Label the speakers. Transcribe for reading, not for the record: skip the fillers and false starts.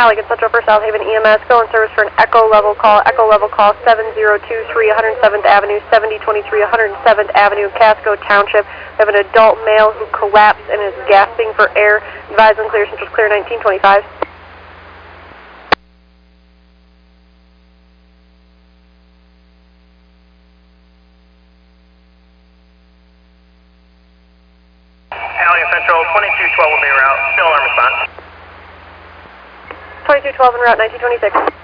Speaker 1: Allegan Central for South Haven EMS. Go in service for an echo level call 7023 107th Avenue, 7023 107th Avenue, Casco Township. We have an adult male who collapsed and is gasping for air. Advise and clear, Central's clear 1925.
Speaker 2: Allegan Central, 2212 will be route. Still on response.
Speaker 1: 2212 en route, 1926.